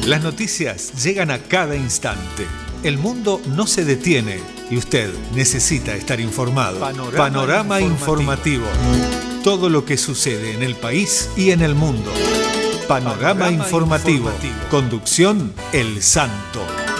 Las noticias llegan a cada instante. El mundo no se detiene y usted necesita estar informado. Panorama informativo. Todo lo que sucede en el país y en el mundo. Panorama informativo. Conducción El Santo.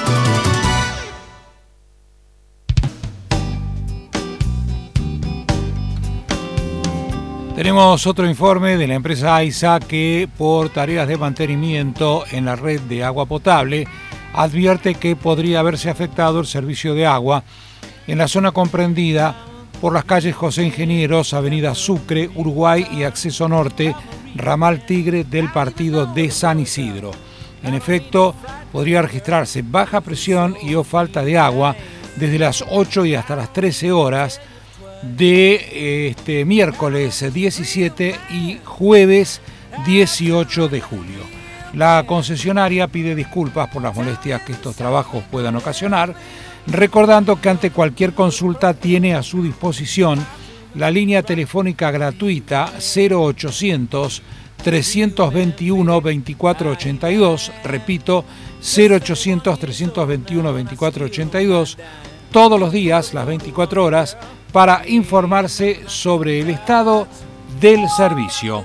Tenemos otro informe de la empresa AISA que por tareas de mantenimiento en la red de agua potable advierte que podría haberse afectado el servicio de agua en la zona comprendida por las calles José Ingenieros, Avenida Sucre, Uruguay y Acceso Norte, Ramal Tigre del partido de San Isidro. En efecto, podría registrarse baja presión y o falta de agua desde las 8 y hasta las 13 horas de miércoles 17 y jueves 18 de julio. La concesionaria pide disculpas por las molestias que estos trabajos puedan ocasionar, recordando que ante cualquier consulta tiene a su disposición la línea telefónica gratuita 0800 321 2482, repito, 0800 321 2482, todos los días, las 24 horas, para informarse sobre el estado del servicio.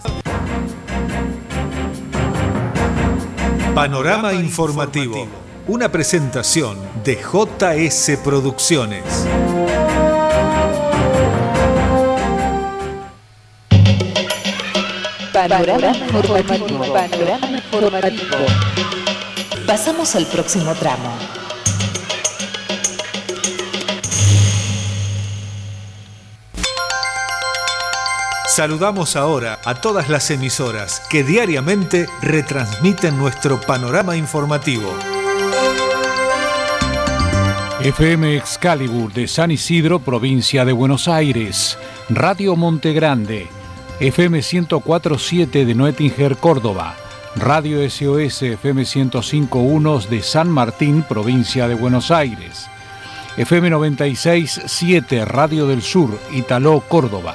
Panorama informativo. Una presentación de JS Producciones. Panorama informativo. Pasamos al próximo tramo. Saludamos ahora a todas las emisoras que diariamente retransmiten nuestro panorama informativo. FM Excalibur de San Isidro, provincia de Buenos Aires. Radio Monte Grande. FM 104.7 de Noetinger, Córdoba. Radio SOS FM 105.1 de San Martín, provincia de Buenos Aires. FM 96.7 Radio del Sur, Italó, Córdoba.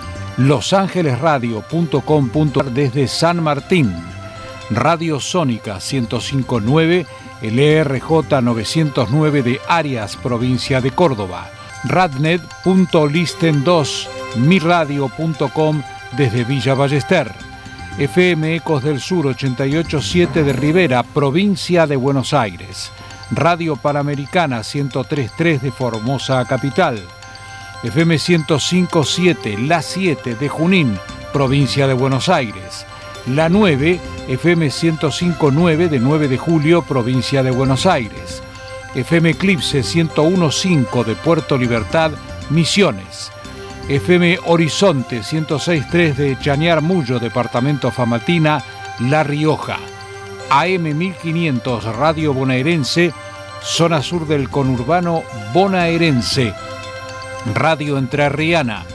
losangelesradio.com.ar desde San Martín. Radio Sónica 105.9, LRJ 909 de Arias, provincia de Córdoba. Radnet.listen2, miradio.com desde Villa Ballester. FM Ecos del Sur 88.7 de Rivera, provincia de Buenos Aires. Radio Panamericana 103.3 de Formosa, capital. FM 105.7, La 7 de Junín, provincia de Buenos Aires. La 9, FM 105.9 de 9 de Julio, provincia de Buenos Aires. FM Eclipse 101.5 de Puerto Libertad, Misiones. FM Horizonte 106.3 de Chañar Mullo, departamento Famatina, La Rioja. AM 1500 Radio Bonaerense, zona sur del conurbano bonaerense. Radio Entrerriana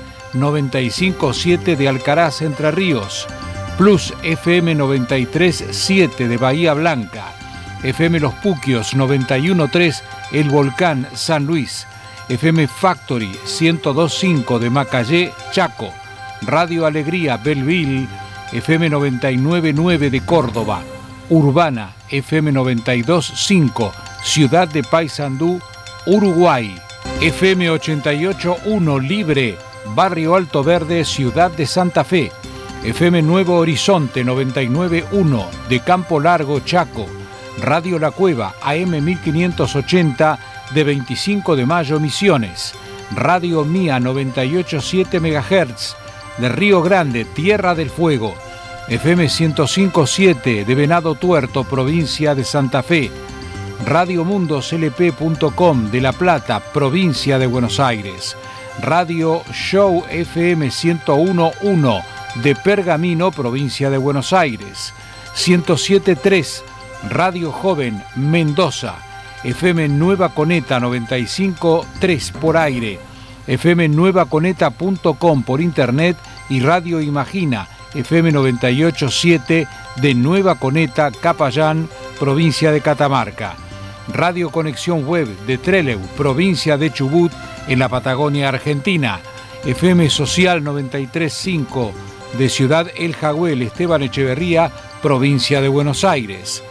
95.7 de Alcaraz, Entre Ríos. Plus FM 93.7 de Bahía Blanca. FM Los Puquios 91.3 El Volcán, San Luis. FM Factory 102.5 de Macayé, Chaco. Radio Alegría Belleville, FM 99.9 de Córdoba. Urbana FM 92.5 Ciudad de Paysandú, Uruguay. FM 88.1 Libre, Barrio Alto Verde, Ciudad de Santa Fe. FM Nuevo Horizonte 99.1 de Campo Largo, Chaco. Radio La Cueva AM 1580 de 25 de Mayo, Misiones. Radio Mía 98.7 MHz de Río Grande, Tierra del Fuego. FM 105.7 de Venado Tuerto, provincia de Santa Fe. Radio MundosLP.com de La Plata, provincia de Buenos Aires. Radio Show FM 101.1 de Pergamino, provincia de Buenos Aires. 107.3 Radio Joven Mendoza. FM Nueva Coneta 95.3 por aire. FM nuevaconeta.com por internet y Radio Imagina FM 98.7 de Nueva Coneta, Capayán, provincia de Catamarca. Radio Conexión Web de Trelew, provincia de Chubut, en la Patagonia Argentina. FM Social 93.5 de Ciudad El Jagüel, Esteban Echeverría, provincia de Buenos Aires.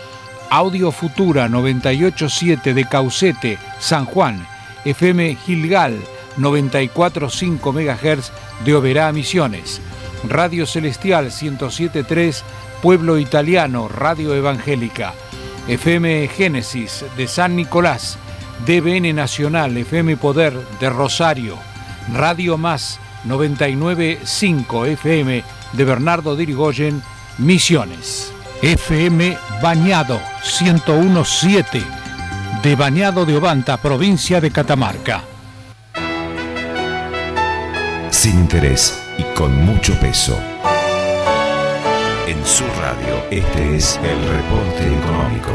Audio Futura 987 de Caucete, San Juan, FM Gilgal 94.5 MHz de Oberá, Misiones, Radio Celestial 107.3 Pueblo Italiano, Radio Evangélica, FM Génesis de San Nicolás, DBN Nacional, FM Poder de Rosario, Radio Más 99.5 FM de Bernardo de Irigoyen, Misiones. FM Bañado 101.7 de Bañado de Obanta, provincia de Catamarca. Sin interés y con mucho peso. En su radio, este es el reporte económico.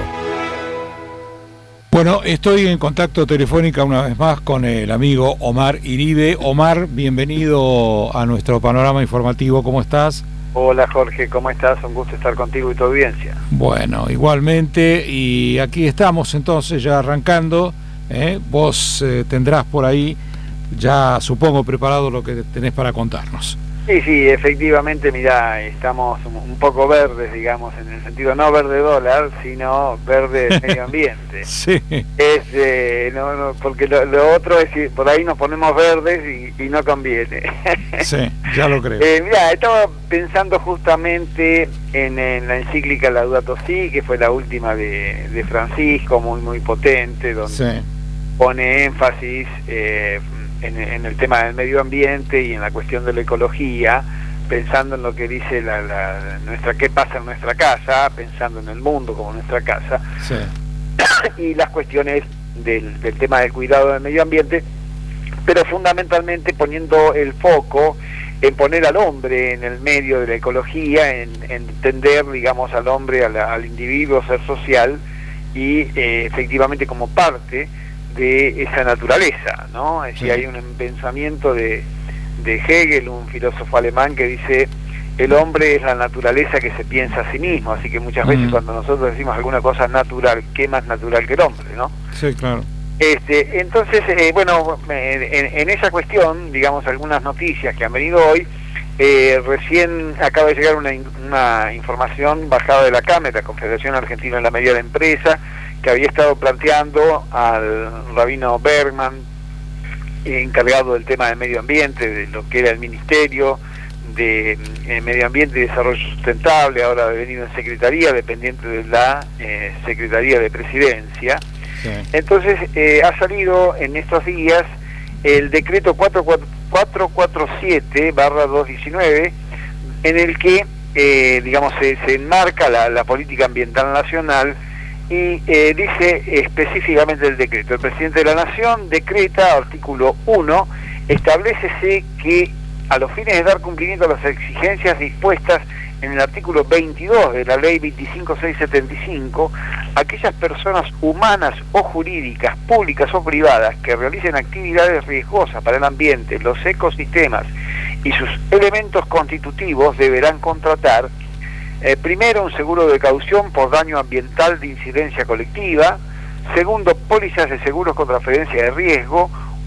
Bueno, estoy en contacto telefónica una vez más con el amigo Omar Iribe. Omar, bienvenido a nuestro panorama informativo. ¿Cómo estás? Hola Jorge, ¿cómo estás? Un gusto estar contigo y tu audiencia. Bueno, igualmente, y aquí estamos entonces ya arrancando. Vos tendrás por ahí ya, supongo, preparado lo que tenés para contarnos. Sí, efectivamente, mirá, estamos un poco verdes, digamos, en el sentido no verde dólar, sino verde medio ambiente. Sí. Porque lo otro es que por ahí nos ponemos verdes y no conviene. Sí, ya lo creo. Mirá, estaba pensando justamente en la encíclica Laudato Si, que fue la última de Francisco, muy potente, donde pone énfasis en el tema del medio ambiente y en la cuestión de la ecología, pensando en lo que dice qué pasa en nuestra casa, pensando en el mundo como nuestra casa, y las cuestiones del tema del cuidado del medio ambiente, pero fundamentalmente poniendo el foco en poner al hombre en el medio de la ecología, en entender, digamos, al hombre, al individuo, ser social, y efectivamente como parte de esa naturaleza, ¿no? Es decir, hay un pensamiento de Hegel, un filósofo alemán, que dice: el hombre es la naturaleza que se piensa a sí mismo, así que muchas veces cuando nosotros decimos alguna cosa natural, ¿qué más natural que el hombre, no? Sí, claro. Entonces, en esa cuestión, digamos, algunas noticias que han venido hoy, recién acaba de llegar una información bajada de la CAME, la Confederación Argentina de la Mediana Empresa, que había estado planteando al rabino Bergman, encargado del tema del medio ambiente, de lo que era el Ministerio de Medio Ambiente y Desarrollo Sustentable, ahora ha venido en Secretaría, dependiente de la Secretaría de Presidencia. Sí. Entonces, ha salido en estos días el decreto 447/2019, en el que, digamos, se enmarca la política ambiental nacional. Y dice específicamente el decreto: el presidente de la Nación decreta, artículo 1, establécese que a los fines de dar cumplimiento a las exigencias dispuestas en el artículo 22 de la ley 25675, aquellas personas humanas o jurídicas, públicas o privadas, que realicen actividades riesgosas para el ambiente, los ecosistemas y sus elementos constitutivos deberán contratar primero, un seguro de caución por daño ambiental de incidencia colectiva; segundo, pólizas de seguros con transferencia de riesgo;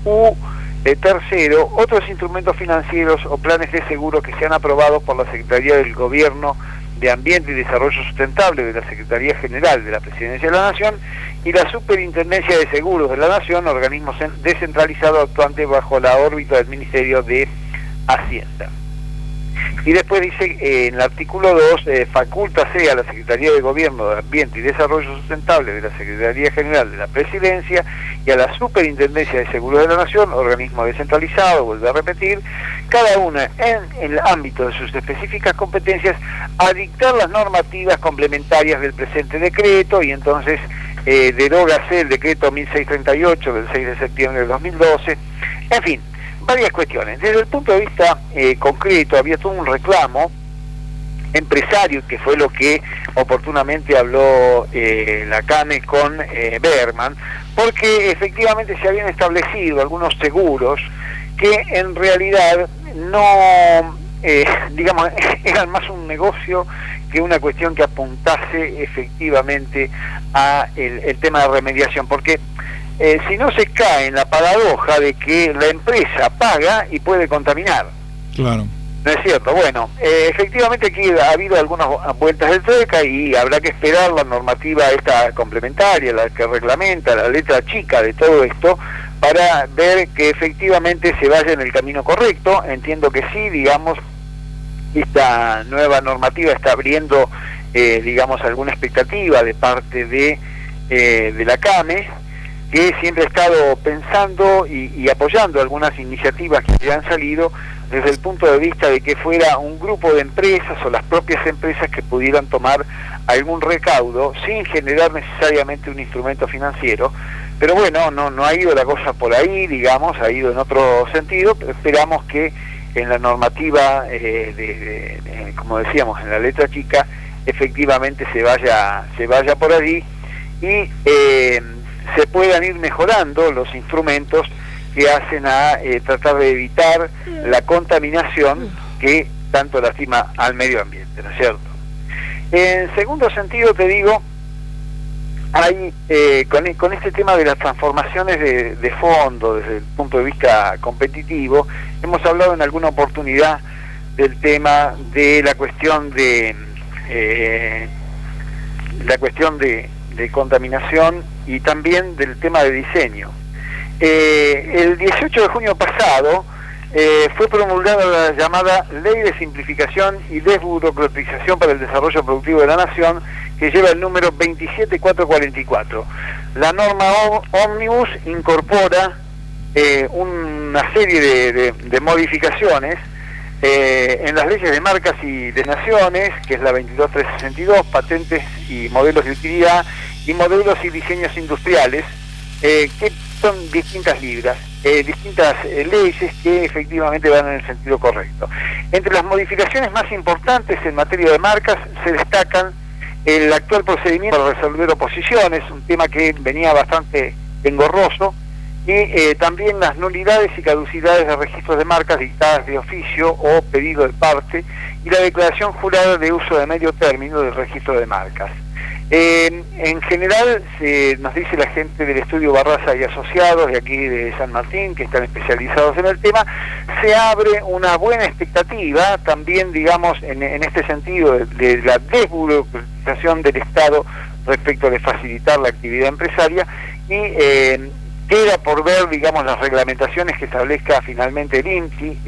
tercero, otros instrumentos financieros o planes de seguro que sean aprobados por la Secretaría del Gobierno de Ambiente y Desarrollo Sustentable de la Secretaría General de la Presidencia de la Nación y la Superintendencia de Seguros de la Nación, organismo descentralizado actuante bajo la órbita del Ministerio de Hacienda. Y después dice, en el artículo 2, facúltase a la Secretaría de Gobierno de Ambiente y Desarrollo Sustentable de la Secretaría General de la Presidencia y a la Superintendencia de Seguros de la Nación, organismo descentralizado, vuelve a repetir, cada una en el ámbito de sus específicas competencias, a dictar las normativas complementarias del presente decreto. Y entonces derógase el decreto 1638 del 6 de septiembre de 2012, en fin, varias cuestiones. Desde el punto de vista concreto, había todo un reclamo empresario, que fue lo que oportunamente habló la CAME con Bergman, porque efectivamente se habían establecido algunos seguros que en realidad no, digamos, eran más un negocio que una cuestión que apuntase efectivamente a el tema de remediación, porque si no se cae en la paradoja de que la empresa paga y puede contaminar. Claro. No es cierto. Bueno, efectivamente aquí ha habido algunas vueltas de tuerca y habrá que esperar la normativa esta complementaria, la que reglamenta la letra chica de todo esto, para ver que efectivamente se vaya en el camino correcto. Entiendo que sí, digamos, esta nueva normativa está abriendo, digamos, alguna expectativa de parte de la CAME, que siempre ha estado pensando y apoyando algunas iniciativas que han salido desde el punto de vista de que fuera un grupo de empresas o las propias empresas que pudieran tomar algún recaudo sin generar necesariamente un instrumento financiero. Pero bueno, no ha ido la cosa por ahí, digamos, ha ido en otro sentido, pero esperamos que en la normativa, como decíamos, en la letra chica, efectivamente se vaya por allí y se puedan ir mejorando los instrumentos que hacen a tratar de evitar la contaminación que tanto lastima al medio ambiente, ¿no es cierto? En segundo sentido, te digo, hay con este tema de las transformaciones de fondo desde el punto de vista competitivo, hemos hablado en alguna oportunidad del tema de la cuestión de contaminación y también del tema de diseño. El 18 de junio pasado fue promulgada la llamada Ley de Simplificación y Desburocratización para el Desarrollo Productivo de la Nación, que lleva el número 27444. La norma Ómnibus incorpora una serie de modificaciones en las leyes de marcas y de naciones, que es la 22362, patentes y modelos de utilidad, y modelos y diseños industriales, que son distintas leyes que efectivamente van en el sentido correcto. Entre las modificaciones más importantes en materia de marcas se destacan el actual procedimiento para resolver oposiciones, un tema que venía bastante engorroso, y también las nulidades y caducidades de registros de marcas dictadas de oficio o pedido de parte, y la declaración jurada de uso de medio término del registro de marcas. En general, nos dice la gente del estudio Barraza y Asociados de aquí de San Martín, que están especializados en el tema, se abre una buena expectativa también, digamos, en este sentido de la desburocratización del Estado respecto de facilitar la actividad empresaria, y queda por ver, digamos, las reglamentaciones que establezca finalmente el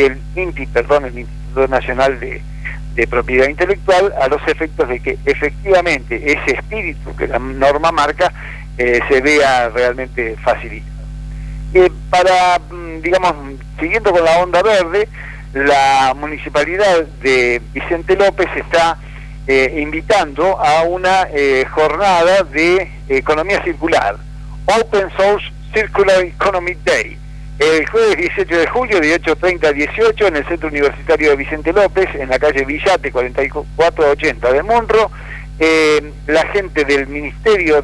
Instituto Nacional de Propiedad Intelectual, a los efectos de que efectivamente ese espíritu que la norma marca se vea realmente facilitado. Para, digamos, siguiendo con la onda verde, la municipalidad de Vicente López está invitando a una jornada de economía circular, Open Source Circular Economy Day, el jueves 18 de julio de 8:30 a 18 en el Centro Universitario de Vicente López, en la calle Villate 4480 de Munro. La gente del Ministerio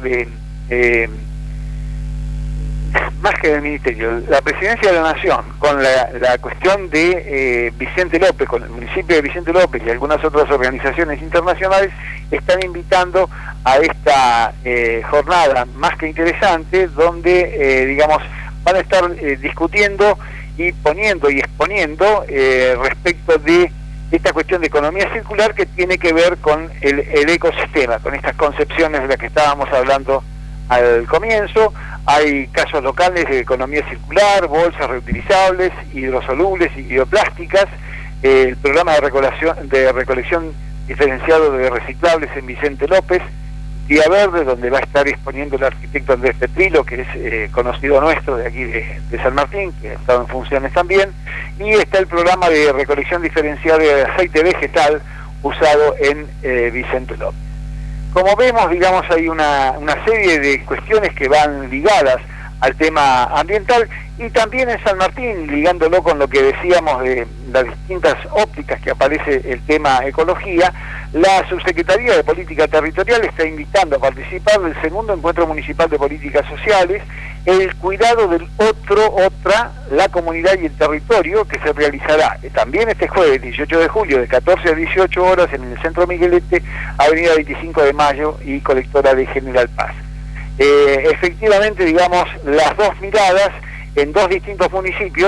más que del Ministerio, la Presidencia de la Nación, con la cuestión de Vicente López, con el municipio de Vicente López y algunas otras organizaciones internacionales, están invitando a esta jornada más que interesante, donde, digamos, van a estar discutiendo y poniendo y exponiendo respecto de esta cuestión de economía circular, que tiene que ver con el ecosistema, con estas concepciones de las que estábamos hablando al comienzo. Hay casos locales de economía circular, bolsas reutilizables, hidrosolubles y bioplásticas, el programa de recolección diferenciado de reciclables en Vicente López, Día Verde, donde va a estar exponiendo el arquitecto Andrés Petrilo, que es conocido nuestro de aquí de San Martín, que ha estado en funciones también, y está el programa de recolección diferenciada de aceite vegetal usado en Vicente López. Como vemos, digamos, hay una serie de cuestiones que van ligadas al tema ambiental, y también en San Martín, ligándolo con lo que decíamos de las distintas ópticas que aparece el tema ecología, la Subsecretaría de Política Territorial está invitando a participar del segundo encuentro municipal de políticas sociales, el cuidado del otra, la comunidad y el territorio, que se realizará también este jueves 18 de julio de 14 a 18 horas en el Centro Miguelete, Avenida 25 de Mayo y Colectora de General Paz. Efectivamente, digamos, las dos miradas en dos distintos municipios,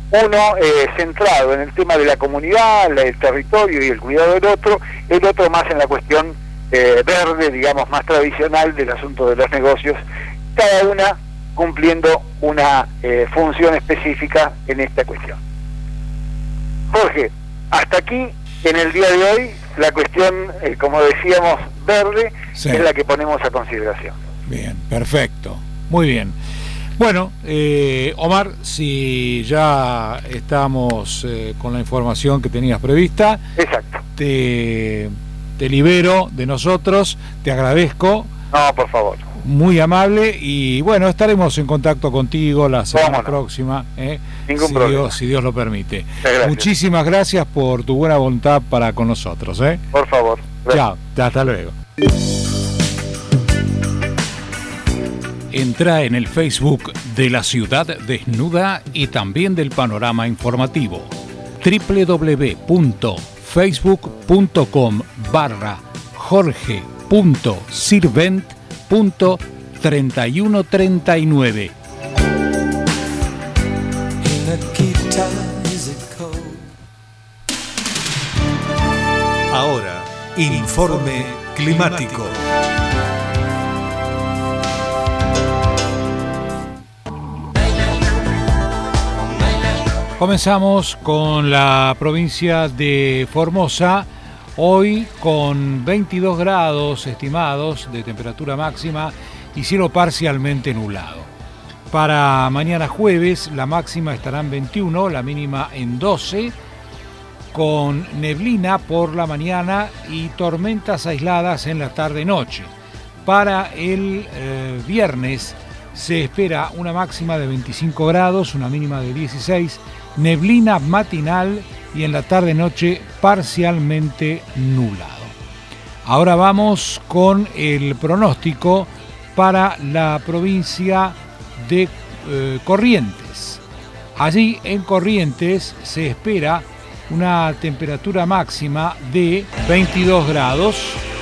uno centrado en el tema de la comunidad, el territorio y el cuidado del otro, el otro más en la cuestión verde, digamos, más tradicional del asunto de los negocios, cada una cumpliendo una función específica en esta cuestión. Jorge, hasta aquí en el día de hoy la cuestión, como decíamos, verde, sí, es la que ponemos a consideración. Bien, perfecto, muy bien. Bueno, Omar, si ya estamos con la información que tenías prevista, exacto, te libero de nosotros, te agradezco. No, por favor. Muy amable, y bueno, estaremos en contacto contigo la semana próxima, Ningún problema. Si Dios lo permite. Muchísimas gracias por tu buena voluntad para con nosotros. Por favor. Chao, hasta luego. Entra en el Facebook de La Ciudad Desnuda y también del Panorama Informativo. www.facebook.com/jorge.sirvent.3139. Ahora, informe climático. Comenzamos con la provincia de Formosa, hoy con 22 grados estimados de temperatura máxima y cielo parcialmente nublado. Para mañana jueves la máxima estará en 21, la mínima en 12, con neblina por la mañana y tormentas aisladas en la tarde-noche. Para el viernes se espera una máxima de 25 grados, una mínima de 16, neblina matinal y en la tarde-noche parcialmente nublado. Ahora vamos con el pronóstico para la provincia de Corrientes. Allí en Corrientes se espera una temperatura máxima de 22 grados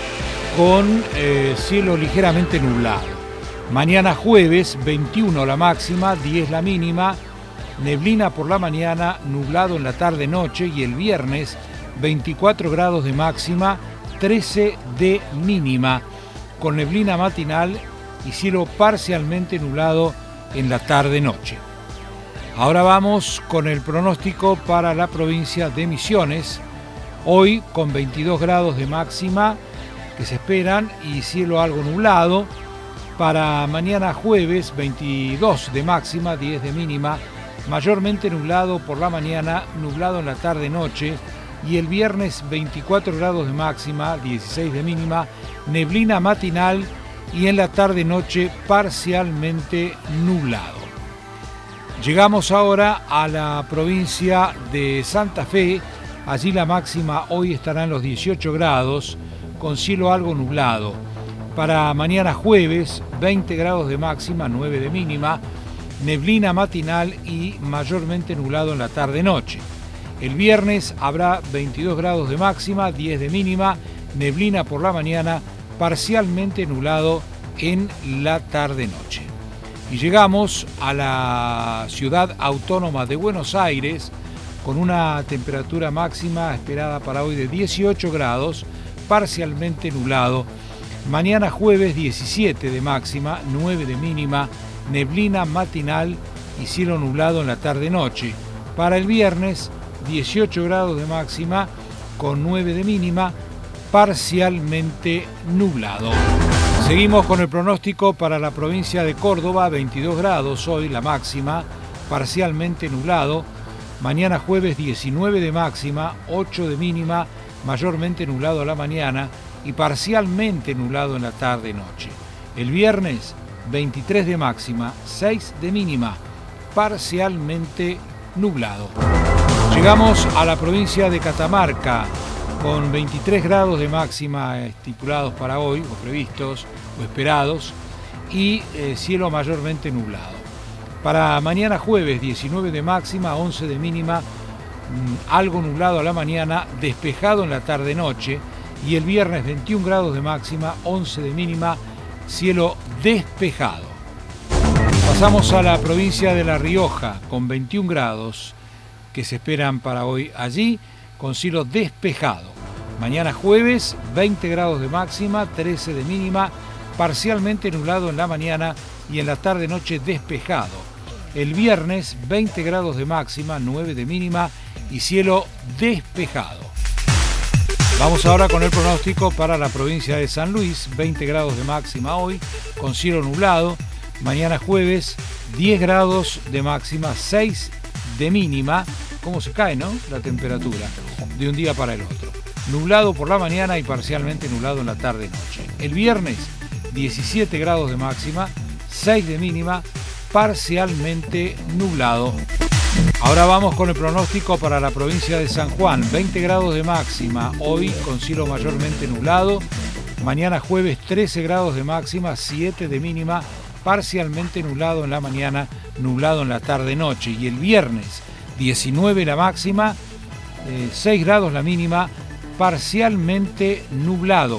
con cielo ligeramente nublado. Mañana jueves 21 la máxima, 10 la mínima, neblina por la mañana, nublado en la tarde-noche y el viernes 24 grados de máxima, 13 de mínima, con neblina matinal y cielo parcialmente nublado en la tarde-noche. Ahora vamos con el pronóstico para la provincia de Misiones, hoy con 22 grados de máxima que se esperan y cielo algo nublado. Para mañana jueves 22 de máxima, 10 de mínima, mayormente nublado por la mañana, nublado en la tarde-noche y el viernes 24 grados de máxima, 16 de mínima, neblina matinal y en la tarde-noche parcialmente nublado. Llegamos ahora a la provincia de Santa Fe, allí la máxima hoy estará en los 18 grados con cielo algo nublado. Para mañana jueves, 20 grados de máxima, 9 de mínima, neblina matinal y mayormente nublado en la tarde-noche. El viernes habrá 22 grados de máxima, 10 de mínima, neblina por la mañana, parcialmente nublado en la tarde-noche. Y llegamos a la ciudad autónoma de Buenos Aires, con una temperatura máxima esperada para hoy de 18 grados, parcialmente nublado. Mañana jueves 17 de máxima, 9 de mínima, neblina matinal y cielo nublado en la tarde-noche. Para el viernes 18 grados de máxima con 9 de mínima, parcialmente nublado. Seguimos con el pronóstico para la provincia de Córdoba, 22 grados hoy la máxima, parcialmente nublado. Mañana jueves 19 de máxima, 8 de mínima, mayormente nublado a la mañana y parcialmente nublado en la tarde-noche. El viernes 23 de máxima, 6 de mínima, parcialmente nublado. Llegamos a la provincia de Catamarca con 23 grados de máxima estipulados para hoy, o previstos, o esperados, y cielo mayormente nublado. Para mañana jueves 19 de máxima, 11 de mínima, algo nublado a la mañana, despejado en la tarde-noche, y el viernes 21 grados de máxima, 11 de mínima, cielo despejado. Pasamos a la provincia de La Rioja con 21 grados, que se esperan para hoy allí, con cielo despejado. Mañana jueves, 20 grados de máxima, 13 de mínima, parcialmente nublado en la mañana y en la tarde-noche despejado. El viernes, 20 grados de máxima, 9 de mínima y cielo despejado. Vamos ahora con el pronóstico para la provincia de San Luis, 20 grados de máxima hoy, con cielo nublado. Mañana jueves, 10 grados de máxima, 6 de mínima. ¿Cómo se cae, no? La temperatura de un día para el otro. Nublado por la mañana y parcialmente nublado en la tarde-noche. El viernes, 17 grados de máxima, 6 de mínima, parcialmente nublado. Ahora vamos con el pronóstico para la provincia de San Juan. 20 grados de máxima hoy con cielo mayormente nublado. Mañana jueves 13 grados de máxima, 7 de mínima, parcialmente nublado en la mañana, nublado en la tarde-noche. Y el viernes 19 la máxima, 6 grados la mínima, parcialmente nublado.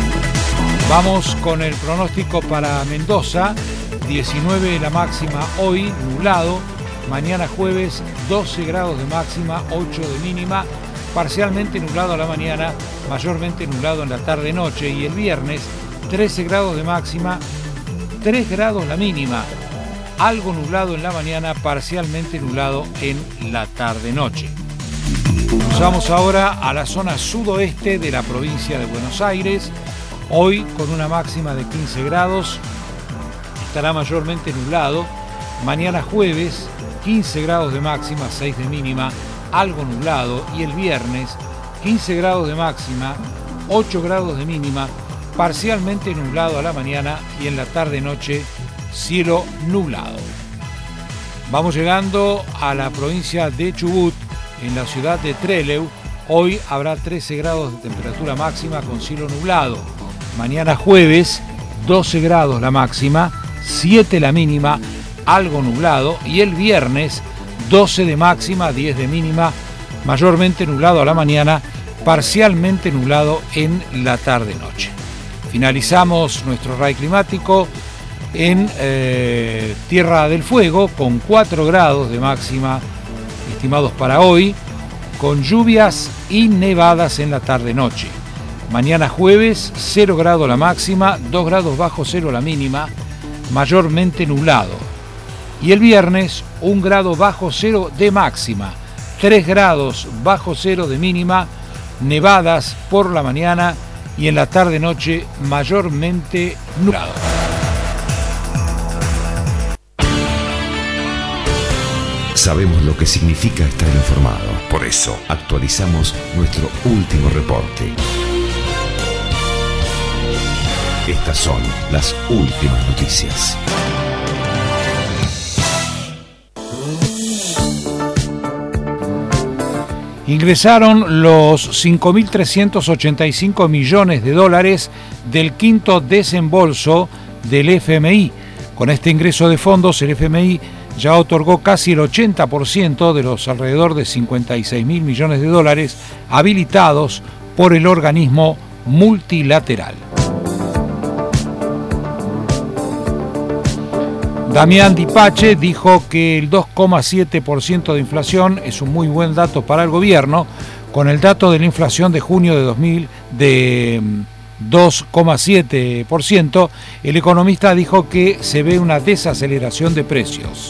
Vamos con el pronóstico para Mendoza. 19 la máxima hoy, nublado. Mañana jueves 12 grados de máxima, 8 de mínima, parcialmente nublado a la mañana, mayormente nublado en la tarde-noche. Y el viernes 13 grados de máxima, 3 grados la mínima, algo nublado en la mañana, parcialmente nublado en la tarde-noche. Nos vamos ahora a la zona sudoeste de la provincia de Buenos Aires. Hoy con una máxima de 15 grados, estará mayormente nublado. Mañana jueves 15 grados de máxima, 6 de mínima, algo nublado. Y el viernes 15 grados de máxima, 8 grados de mínima, parcialmente nublado a la mañana y en la tarde-noche cielo nublado. Vamos llegando a la provincia de Chubut, en la ciudad de Trelew. Hoy habrá 13 grados de temperatura máxima con cielo nublado. Mañana jueves 12 grados la máxima, 7 la mínima, algo nublado. Y el viernes 12 de máxima, 10 de mínima, mayormente nublado a la mañana, parcialmente nublado en la tarde-noche. Finalizamos nuestro RAI climático en Tierra del Fuego con 4 grados de máxima estimados para hoy, con lluvias y nevadas en la tarde-noche. Mañana jueves 0 grados la máxima, 2 grados bajo cero la mínima, mayormente nublado. Y el viernes 1 grado bajo cero de máxima, 3 grados bajo cero de mínima, nevadas por la mañana y en la tarde-noche mayormente nublado. Sabemos lo que significa estar informado. Por eso actualizamos nuestro último reporte. Estas son las últimas noticias. Ingresaron los 5.385 millones de dólares del quinto desembolso del FMI. Con este ingreso de fondos, el FMI ya otorgó casi el 80% de los alrededor de 56.000 millones de dólares habilitados por el organismo multilateral. Damián Dipache dijo que el 2,7% de inflación es un muy buen dato para el gobierno. Con el dato de la inflación de junio de 2,7%, el economista dijo que se ve una desaceleración de precios.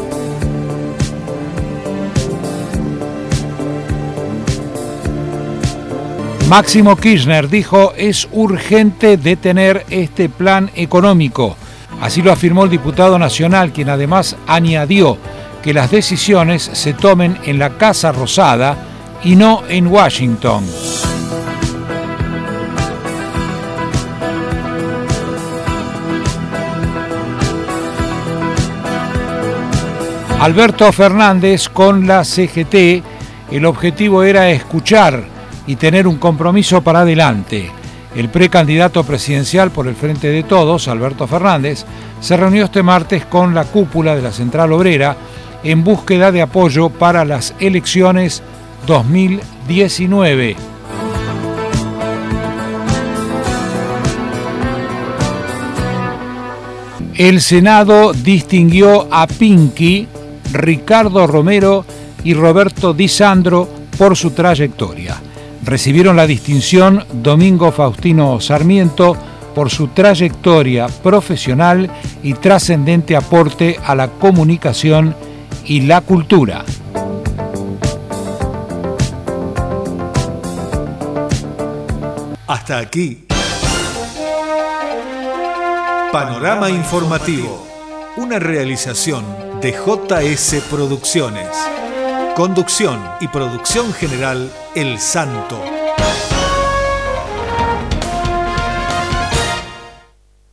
Máximo Kirchner dijo: es urgente detener este plan económico. Así lo afirmó el diputado nacional, quien además añadió que las decisiones se tomen en la Casa Rosada y no en Washington. Alberto Fernández con la CGT, el objetivo era escuchar y tener un compromiso para adelante. El precandidato presidencial por el Frente de Todos, Alberto Fernández, se reunió este martes con la cúpula de la Central Obrera en búsqueda de apoyo para las elecciones 2019. El Senado distinguió a Pinky, Ricardo Romero y Roberto Di Sandro por su trayectoria. Recibieron la distinción Domingo Faustino Sarmiento por su trayectoria profesional y trascendente aporte a la comunicación y la cultura. Hasta aquí. Panorama Informativo, una realización de JS Producciones. Conducción y producción general El Santo.